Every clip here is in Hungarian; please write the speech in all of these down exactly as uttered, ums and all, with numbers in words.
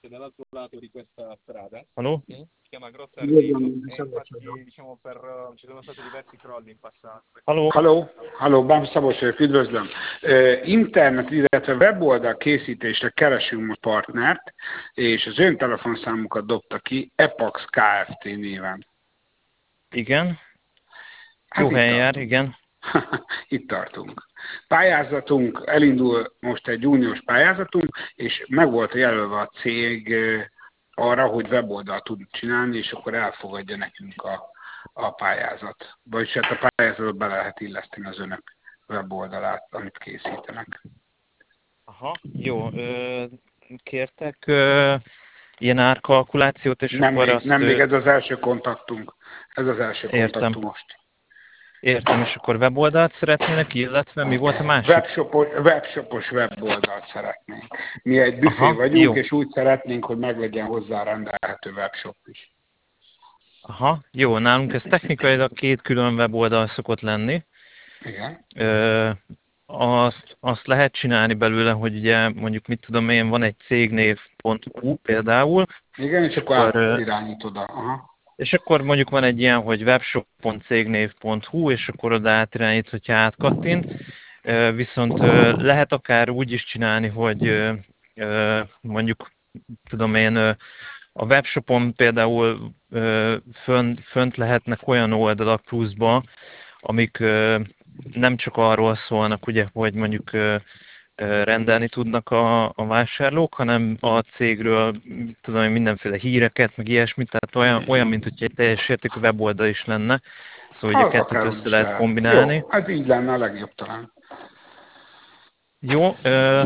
Haló? Üdvözlöm, Szabolcs vagyok. Haló? Halló, halló, Bám Szabolcs vagyok, üdvözlöm. Uh, internet, illetve weboldal készítésre keresünk most partnert, és az ön telefonszámukat dobta ki Epax Kft. Néven. Igen. Hát Jó itt helyen jár, tartunk. igen. Itt tartunk. Pályázatunk, elindul most egy uniós pályázatunk, és meg volt jelölve a cég arra, hogy weboldalt tud csinálni, és akkor elfogadja nekünk a, a pályázat. Vagyis hát a pályázatot be lehet illeszteni az önök weboldalát, amit készítenek. Aha, jó. Ö, kértek ö, ilyen árkalkulációt, és Nem akkor még, azt... nem még, Ö, ez az első kontaktunk. Ez az első értem. kontaktum most. Értem, és akkor weboldalt szeretnének, illetve mi volt a másik? Webshopos, webshopos weboldalt szeretnénk. Mi egy büfé Aha, vagyunk, jó. és úgy szeretnénk, hogy meglegyen hozzá rendelhető webshop is. Aha, jó. Nálunk ez technikailag két külön weboldal szokott lenni. Igen. Ö, azt, azt lehet csinálni belőle, hogy ugye mondjuk mit tudom én, van egy cégnév.hu például, Igen, és és akkor akkor, ö, átirányít oda. Aha. és akkor mondjuk van egy ilyen, hogy webshop pont cégnév pont hu, és akkor oda átirányít, hogyha átkattint. Ö, Viszont ö, lehet akár úgy is csinálni, hogy ö, ö, mondjuk, tudom én, ö, a webshopon például ö, fönt, fönt lehetnek olyan oldalak pluszba, amik ö, nem csak arról szólnak, ugye, hogy mondjuk ö, ö, rendelni tudnak a, a vásárlók, hanem a cégről, tudom én, mindenféle híreket, meg ilyesmit, tehát olyan, olyan mint hogy egy teljes értékű weboldal is lenne, szóval ugye Az kettőt akár úgy össze is lehet lehet. kombinálni. Jó, ez így lenne a legjobb talán. Jó, ö,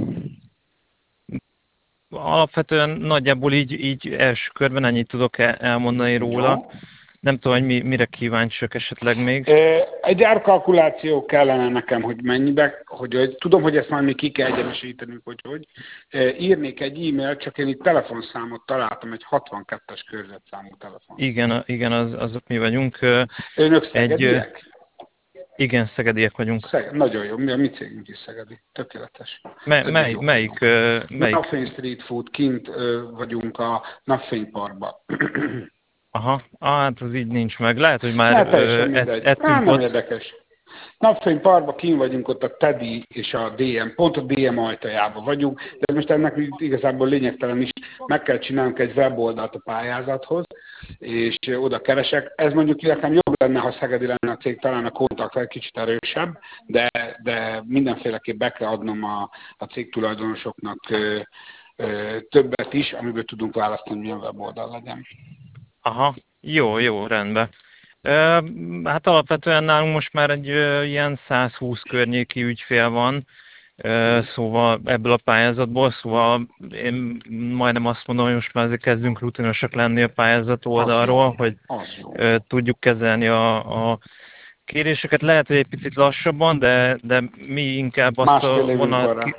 alapvetően nagyjából így, így első körben ennyit tudok el- elmondani róla. Jó. Nem tudom, hogy mi, mire kíváncsiak esetleg még. Egy árkalkuláció kellene nekem, hogy mennyibe, hogy, hogy tudom, hogy ezt már még ki kell egyenesítenünk, hogy hogy. Írnék egy e-mailt, csak én itt telefonszámot találtam, egy hatvankettes körzetszámú telefon. Igen, igen, az, azok mi vagyunk. Ö, Önök Egy, ö, szegediek? igen, szegediek vagyunk. Szeg, nagyon jó, mi a mi cégünk is szegedi. Tökéletes. Mely, Együtt mely, jól melyik, tudunk. ö, melyik? Napfény Street Food, kint ö, vagyunk a Napfényparkban. Aha, ah, hát az így nincs meg. Lehet, hogy már Hát ö, teljesen ett, mindegy. Á, ettünk nem ott. érdekes. Napfényparkban kín vagyunk, ott a Teddy és a dé em, pont a dé em ajtajában vagyunk, de most ennek igazából lényegtelen is, meg kell csinálnunk egy weboldalt a pályázathoz, és oda keresek. Ez mondjuk nekem jobb lenne, ha szegedi lenne a cég, talán a kontakt egy kicsit erősebb, de, de mindenféleképp be kell adnom a, a cég tulajdonosoknak ö, ö, többet is, amiből tudunk választani, milyen weboldal legyen. Aha, jó, jó, rendben. Ö, Hát alapvetően nálunk most már egy ö, ilyen százhúsz környéki ügyfél van, ö, szóval ebből a pályázatból, szóval én majdnem azt mondom, hogy most már azért kezdünk rutinosak lenni a pályázat Az jó, oldalról, hogy az jó. ö, tudjuk kezelni a, a kéréseket. Lehet, hogy egy picit lassabban, de, de mi inkább azt Másfél a évünk van vonalat rá. ki...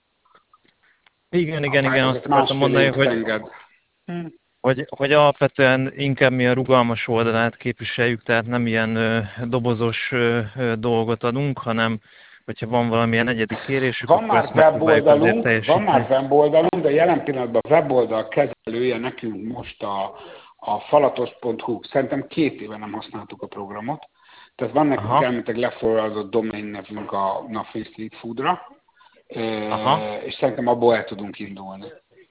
Igen, A igen, igen, azt pályázat akartam másfél mondani, évet hogy enged. Hogy, hogy alapvetően inkább mi a rugalmas oldalát képviseljük, tehát nem ilyen ö, dobozos ö, ö, dolgot adunk, hanem hogyha van valamilyen egyedi kérésük, Van akkor már ezt megpróbáljuk azért weboldalunk, van már teljesíteni. weboldalunk, de jelen pillanatban a weboldal kezelője nekünk most a, a falatos pont hu. Szerintem két éve nem használtuk a programot. Tehát van nekünk Aha, elméletileg leforradott domain nevünk a Napfény Street Foodra, aha. és szerintem abból el tudunk indulni.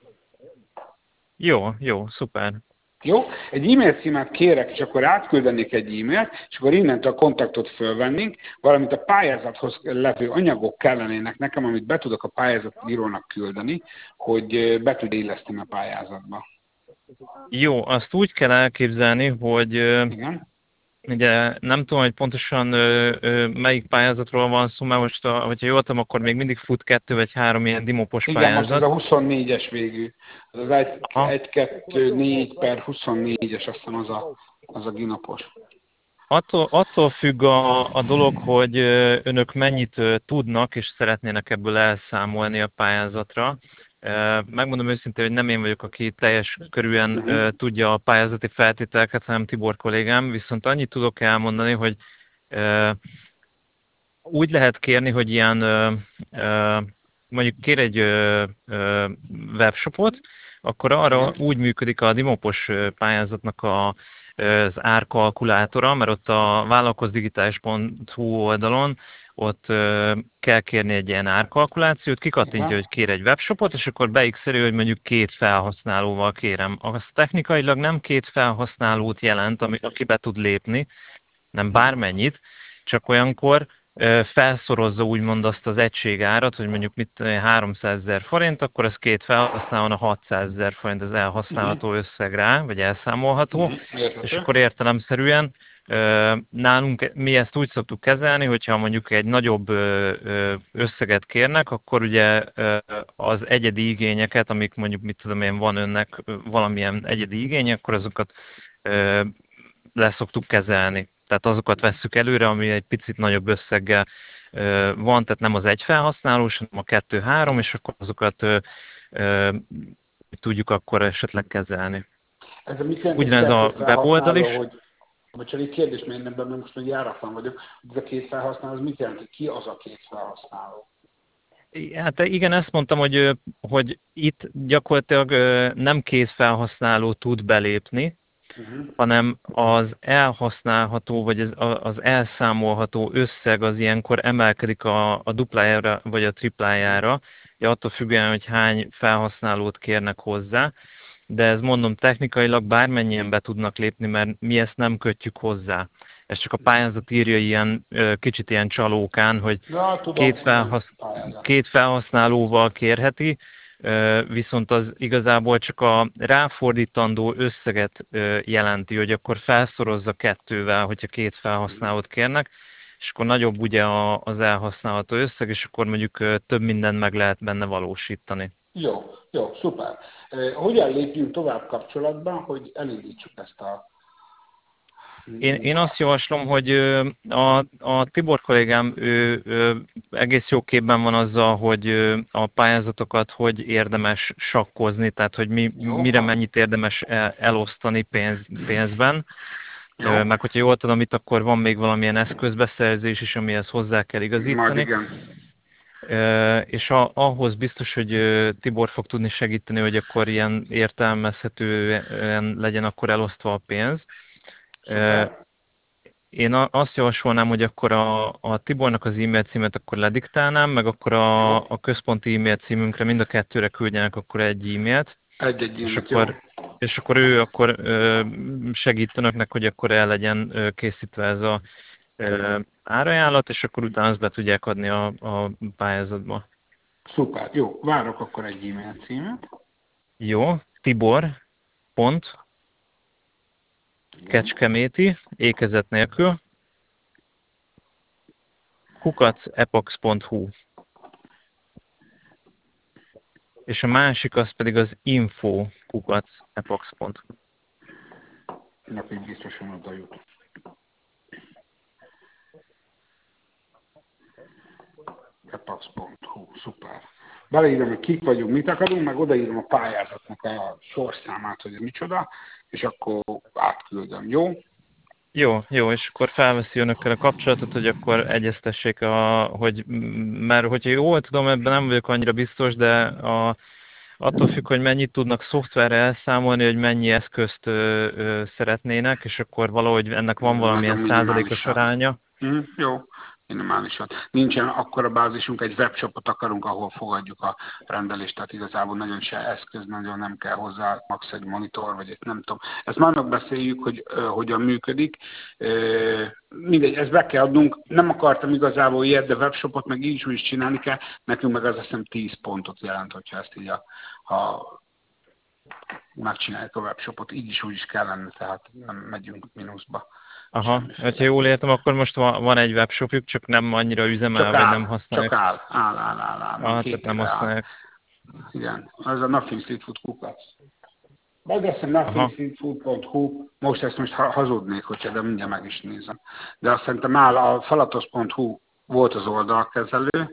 Jó, jó, szuper. Jó? Egy e-mail címet kérek, és akkor átküldenék egy e-mailt, és akkor innentől a kontaktot fölvennénk, valamint a pályázathoz levő anyagok kellenének nekem, amit be tudok a pályázatírónak küldeni, hogy be tudja illeszteni a pályázatba. Jó, azt úgy kell elképzelni, hogy ö, Igen? ugye nem tudom, hogy pontosan ö, ö, melyik pályázatról van szó, mert most, a, hogyha jól tudom, akkor még mindig fut kettő vagy három ilyen dimopos Igen, most ez a pályázat. huszonnégyes végű. Ez az Aha. egy kettő négy per huszonnégyes, azt hiszem az a, az a ginapos. Attól, attól függ a, a dolog, hogy ö, önök mennyit ö, tudnak és szeretnének ebből elszámolni a pályázatra. Ö, Megmondom őszintén, hogy nem én vagyok, aki teljes körűen Uh-huh. ö, tudja a pályázati feltételeket, hanem Tibor kollégám, viszont annyit tudok elmondani, hogy ö, úgy lehet kérni, hogy ilyen ö, ö, mondjuk kér egy ö, ö, webshopot, akkor arra úgy működik a Dimopos pályázatnak a, az árkalkulátora, mert ott a vállalkozdigitális pont hu oldalon ott kell kérni egy ilyen árkalkulációt, kikattintja, hogy kér egy webshopot, és akkor beixeli, hogy mondjuk két felhasználóval kérem. Az technikailag nem két felhasználót jelent, ami, aki be tud lépni, nem bármennyit, csak olyankor felszorozza úgymond azt az egységárat, hogy mondjuk mit háromszázezer forint, akkor az két felhasználón a hatszázezer forint az elhasználható összeg rá, vagy elszámolható, és akkor értelemszerűen nálunk mi ezt úgy szoktuk kezelni, hogyha mondjuk egy nagyobb összeget kérnek, akkor ugye az egyedi igényeket, amik mondjuk mit tudom én, van önnek valamilyen egyedi igény, akkor azokat leszoktuk kezelni. Tehát azokat vesszük előre, ami egy picit nagyobb összeggel van, tehát nem az egy felhasználós, hanem a kettő-három, és akkor azokat ö, ö, tudjuk akkor esetleg kezelni. Ez a mit jelent, ugyanez a weboldal is. Hogy, vagy csak egy kérdés, mert én ebben most még járatlan vagyok, hogy ez a két felhasználó, az mit jelent, hogy ki az a két felhasználó? Hát igen, ezt mondtam, hogy, hogy itt gyakorlatilag nem két felhasználó tud belépni, Uh-huh. hanem az elhasználható, vagy az, az elszámolható összeg az ilyenkor emelkedik a, a duplájára, vagy a triplájára, ja, attól függően, hogy hány felhasználót kérnek hozzá, de ez mondom, technikailag bármennyien be tudnak lépni, mert mi ezt nem kötjük hozzá. Ez csak a pályázat írja ilyen, kicsit ilyen csalókán, hogy ja, tudom, két, felhasz, két felhasználóval kérheti, viszont az igazából csak a ráfordítandó összeget jelenti, hogy akkor felszorozza kettővel, hogyha két felhasználót kérnek, és akkor nagyobb ugye az elhasználható összeg, és akkor mondjuk több mindent meg lehet benne valósítani. Jó, jó, szuper. Hogyan lépjünk tovább kapcsolatban, hogy elindítsuk ezt a... Én, én azt javaslom, hogy a, a Tibor kollégám ő, ő egész jó képben van azzal, hogy a pályázatokat hogy érdemes sakkozni, tehát hogy mi, mire mennyit érdemes elosztani pénz, pénzben. Jó. Meg hogyha jól tudom, itt akkor van még valamilyen eszközbeszerzés is, amihez hozzá kell igazítani. És a, ahhoz biztos, hogy Tibor fog tudni segíteni, hogy akkor ilyen értelmezhetően legyen akkor elosztva a pénz. Szuper. Én azt javasolnám, hogy akkor a, a Tibornak az e-mail címet akkor lediktálnám, meg akkor a, a központi e-mail címünkre mind a kettőre küldjenek akkor egy e-mailt. Egy-egy és, akkor, és akkor ő akkor segít önöknek, hogy akkor el legyen készítve ez a árajánlat, és akkor utána azt be tudják adni a, a pályázatba. Szuper, jó, várok akkor egy e-mail címet. Jó, Tibor. Pont. Kecskeméti, ékezet nélkül, kukac epox pont hu. És a másik az pedig az info kukac epox pont hu. Neki biztosan oda jut. epox pont hu, szuper. Beleírom, hogy kik vagyunk, mit akarunk, meg odaírom a pályázatnak a sorszámát, hogy micsoda, és akkor átküldöm, jó? Jó, jó, és akkor felveszi önökkel a kapcsolatot, hogy akkor egyeztessék, a, hogy, mert hogyha jól tudom, ebben nem vagyok annyira biztos, de a, attól függ, hogy mennyit tudnak szoftverre elszámolni, hogy mennyi eszközt ö, ö, szeretnének, és akkor valahogy ennek van valamilyen százalékos aránya. Mm, jó. Minimálisan. Nincsen akkora bázisunk, egy webshopot akarunk, ahol fogadjuk a rendelést, tehát igazából nagyon se eszköz, nagyon nem kell hozzá, max egy monitor, vagy egy nem tudom. Ezt már megbeszéljük, hogy uh, hogyan működik. Uh, mindegy, ezt be kell adnunk. Nem akartam igazából ilyet, de webshopot meg így is csinálni kell. Nekünk meg az azt hiszem tíz pontot jelent, hogyha ezt így a, ha megcsináljuk a webshopot, így is úgy is kellene, tehát nem megyünk mínuszba. Aha, ha jól értem, akkor most van, van egy webshopjuk, csak nem annyira üzemel, vagy nem használják. Csak áll, áll, áll, áll, áll. Ah, tehát nem használják. Igen, ez a Nothing Street Food kukac. Megveszem nothing street food pont hu, most ezt most hazudnék, hogyha, de mindjárt meg is nézem. De azt szerintem áll, a falatos pont hu volt az oldalkezelő,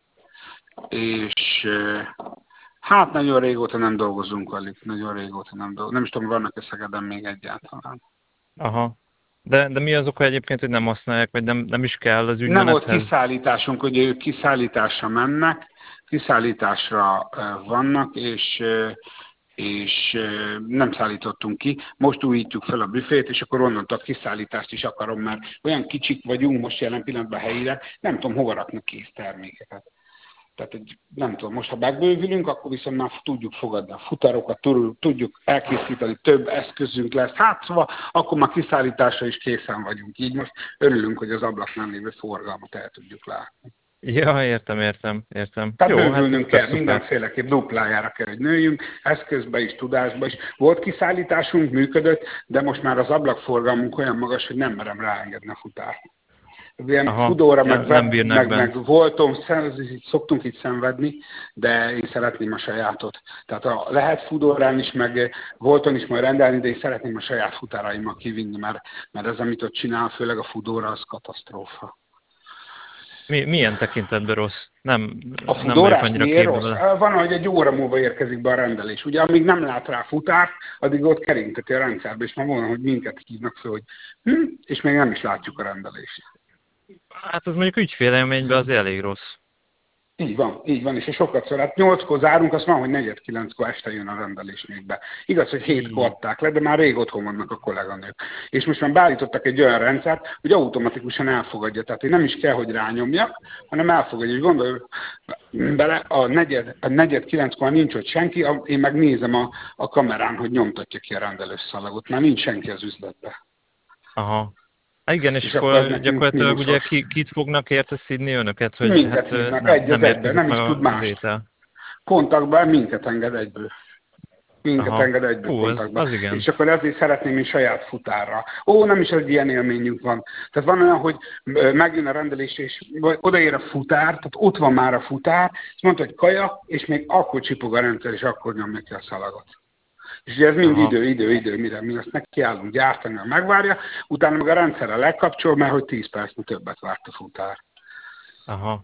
és hát nagyon régóta nem dolgozunk velük, nagyon régóta nem dolgozunk. Nem is tudom, vannak-e Szegeden még egyáltalán. Aha. De, de mi az oka egyébként, hogy nem használják, vagy nem, nem is kell az ügymenethez? Nem volt kiszállításunk, hogy ők kiszállításra mennek, kiszállításra vannak, és és nem szállítottunk ki. Most újítjuk fel a büfét, és akkor onnantól a kiszállítást is akarom, mert olyan kicsik vagyunk most jelen pillanatban helyire, nem tudom hova rakni kész termékeket. Tehát egy, nem tudom, most ha megbővülünk, akkor viszont már tudjuk fogadni a futárokat, tudjuk elkészíteni, több eszközünk lesz. Hát szóval akkor már kiszállításra is készen vagyunk. Így most örülünk, hogy az ablaknál lévő forgalmat el tudjuk látni. Ja, értem, értem, értem. Tehát Jó, bővülnünk hát kell, mindenféleképp duplájára kell, hogy nőjünk, eszközbe is, tudásba is. Volt kiszállításunk, működött, de most már az ablakforgalmunk olyan magas, hogy nem merem ráengedni a futárt. Ilyen Aha, Foodora, ja, meg, nem web, bírnak meg, bent. meg voltam, szoktunk itt szenvedni, de én szeretném a sajátot. Tehát a, lehet Foodorán is, meg Volton is majd rendelni, de én szeretném a saját futáraimmal kivinni, mert, mert ez, amit ott csinál, főleg a Foodora, az katasztrófa. Mi, milyen tekintetben rossz? Nem, A nem vagyok Foodorás annyira miért képbe rossz? vele. Van, hogy egy óra múlva érkezik be a rendelés. Ugye, amíg nem lát rá futárt, addig ott keringteti a rendszerbe, és már volna, hogy minket hívnak föl, hogy hm, és még nem is látjuk a rendelést. Hát az mondjuk ügyfélélményben az elég rossz. Így van, így van, és sokat szor. Hát nyolckor zárunk, azt van, hogy negyed kilenckor este jön a rendelés még be. Igaz, hogy hétkor adták le, de már rég otthon vannak a kolléganők. És most már beállítottak egy olyan rendszert, hogy automatikusan elfogadja. Tehát én nem is kell, hogy rányomjak, hanem elfogadja. És gondolj bele, a negyed, a negyed kilenckor nincs ott senki, én meg nézem a, a kamerán, hogy nyomtatja ki a rendelőszalagot. Már nincs senki az üzletben. Aha. Há, igen, és, És akkor, akkor ez gyakorlatilag ugye mínuszos. ki, kit fognak érte szidni önöket, hogy Minket hát hívnak, nem, egy az nem egyben, érkezik nem is meg tud az mást. étel. Kontaktban minket enged egyből. Minket Aha. enged egyből Hú, az, kontaktba. az igen. És akkor ezért szeretném is saját futárra. Ó, nem is egy ilyen élményünk van. Tehát van olyan, hogy megjön a rendelés, és odaér a futár, tehát ott van már a futár, és mondta, hogy kaja, és még akkor csipog a rendszer, és akkor nyomja ki a szalagot. És ugye ez mind Aha. idő, idő, idő, mire mi azt nekiállunk gyártani, ha megvárja, utána meg a rendszerre lekapcsol, mert hogy tíz percnél többet várt a futár. Aha.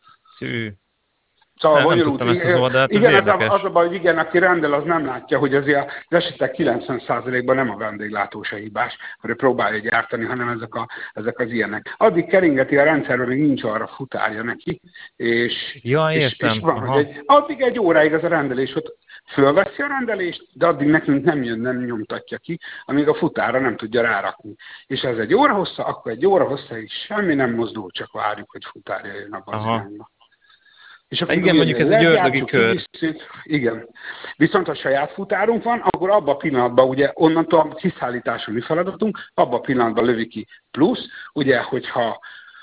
Szű. Szóval Nem, nem bonyolult. tudtam ezt az oldalt, ez Igen, az a, érdekes. az a baj, hogy igen, aki rendel, az nem látja, hogy azért az esetek kilencven százalékban nem a vendéglátó se hibás, hogy próbálja gyártani, hanem ezek, a, ezek az ilyenek. Addig keringeti a rendszerben, még nincs arra futárja neki, és, Ja, és, értem. és van, Aha. hogy egy, addig egy óráig az a rendelés, hogy fölveszi a rendelést, de addig nekünk nem jön, nem nyomtatja ki, amíg a futára nem tudja rárakni. És ez egy óra hossza, akkor egy óra hossza, és semmi nem mozdul, csak várjuk, hogy futár jöjjön abba az irányba. És akkor igen, mondjuk ez egy ördögi kör. Igen. Viszont ha saját futárunk van, akkor abban a pillanatban, ugye onnantól a kiszállítása mi feladatunk, abban a pillanatban lövi ki. Plusz, ugye, hogyha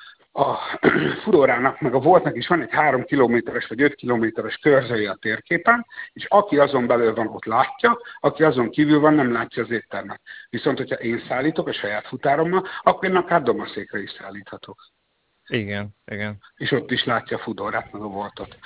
a Foodorának, meg a Voltnak is van egy három kilométeres vagy öt kilométeres körzője a térképen, és aki azon belül van, ott látja, aki azon kívül van, nem látja az éttermet. Viszont, hogyha én szállítok a saját futárommal, akkor én akár domaszékre is szállíthatok. Igen, igen. És ott is látja a Foodorát, meg a Voltot.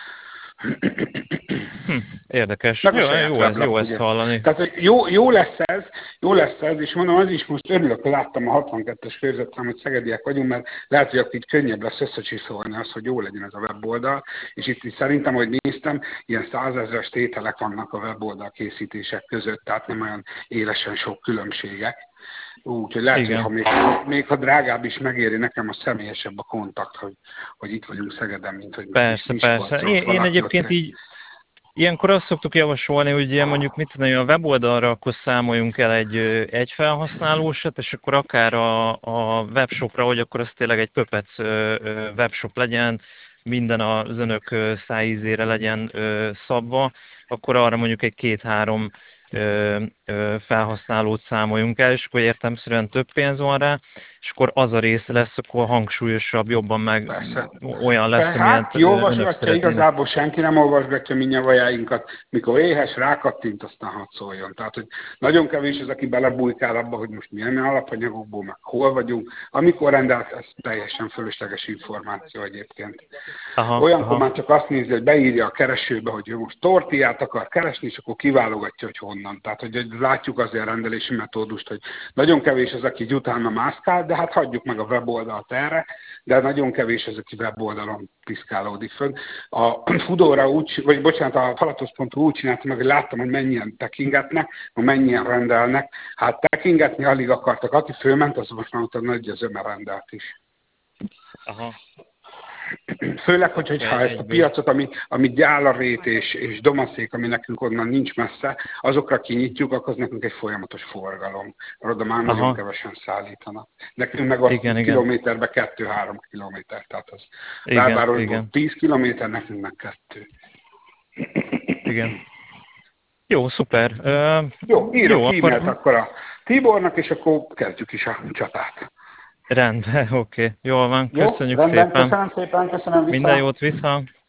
Hm, érdekes. Meg Jó, jó, jó, ez, jó ezt hallani. Tehát jó, jó lesz ez, jó lesz ez, és mondom, az is most örülök, hogy láttam a hatvankettes körzetszám, hogy szegediek vagyunk, mert lehet, hogy akkor így könnyebb lesz összecsiszolni az, hogy jó legyen ez a weboldal, és itt is szerintem, hogy néztem, ilyen százezres tételek vannak a weboldal készítések között, tehát nem olyan élesen sok különbségek. Úgyhogy lehet, igen. hogy ha még, még ha drágább is megéri nekem, a személyesebb a kontakt, hogy, hogy itt vagyunk Szegeden, mint hogy persze, persze. Én, én egyébként így ilyenkor azt szoktuk javasolni, hogy ilyen mondjuk mit tudom, a weboldalra akkor számoljunk el egy, egy felhasználósat, és akkor akár a, a webshopra, hogy akkor az tényleg egy Pöpec webshop legyen, minden az önök szájízére legyen szabva, akkor arra mondjuk egy két-három felhasználót számoljunk el, és akkor értelemszerűen több pénz van rá, és akkor az a része lesz, akkor hangsúlyosabb, jobban meg Persze. olyan lesz, hát ki olvasgatja, igazából senki nem olvasgatja mi nyavajáinkat, mikor éhes, rákattint, aztán hadd szóljon. Tehát, hogy nagyon kevés az, aki belebújkál abba, hogy most milyen alapanyagokból, meg hol vagyunk. Amikor rendelt, ez teljesen fölösleges információ egyébként. Aha, Olyankor aha. már csak azt nézi, hogy beírja a keresőbe, hogy ő most tortillát akar keresni, és akkor kiválogatja, hogy honnan. Tehát, hogy látjuk azért a rendelési metódust, hogy nagyon kevés az, aki utána mászkál, de hát hagyjuk meg a weboldalt erre, de nagyon kevés az, aki weboldalon piszkálódik föl. A Foodora úgy, vagy bocsánat, a Palatos pont hu úgy csinálta meg, hogy láttam, hogy mennyien tekingetnek, mennyien rendelnek. Hát tekingetni alig akartak. Aki fölment, az most már utána nagy az öme rendelt is. Aha. Főleg, hogy, hogyha ezt a piacot, ami, ami Gyálarét és, és Domaszék, ami nekünk onnan nincs messze, azokra kinyitjuk, akkor az nekünk egy folyamatos forgalom. Mert oda már nagyon Aha. kevesen szállítanak. Nekünk meg az Igen, igen. kilométerbe kettő-három kilométer, tehát az Igen, belvárosból igen. tíz kilométer, nekünk meg kettő. Igen. Jó, szuper. Uh, Jó, írok jó, e-mailt akkor... akkor a Tibornak, és akkor kezdjük is a csatát. Rendben, oké. Okay. Jól van, Jó, köszönjük rendben, szépen. köszönöm szépen, köszönöm vissza. Minden jót vissza.